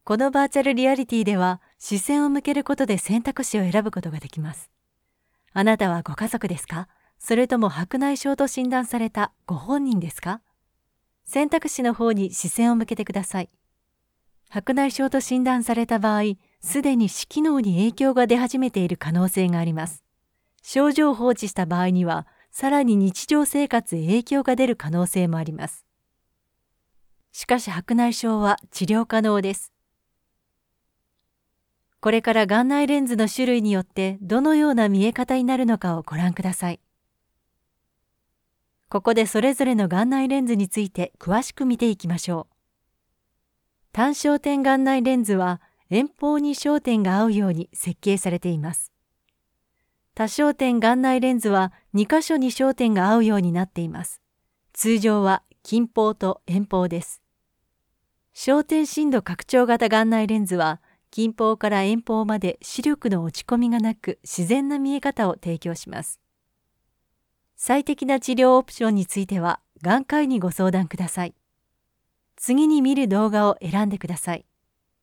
このバーチャルリアリティでは視線を向けることで選択肢を選ぶことができます。あなたはご家族ですか？それとも白内障と診断されたご本人ですか？選択肢の方に視線を向けてください。白内障と診断された場合、すでに視機能に影響が出始めている可能性があります。症状を放置した場合には、さらに日常生活へ影響が出る可能性もあります。しかし白内障は治療可能です。これから眼内レンズの種類によってどのような見え方になるのかをご覧ください。ここでそれぞれの眼内レンズについて詳しく見ていきましょう。単焦点眼内レンズは遠方に焦点が合うように設計されています。多焦点眼内レンズは2箇所に焦点が合うようになっています。通常は近方と遠方です。焦点深度拡張型眼内レンズは近方から遠方まで視力の落ち込みがなく自然な見え方を提供します。最適な治療オプションについては眼科医にご相談ください。次に見る動画を選んでください。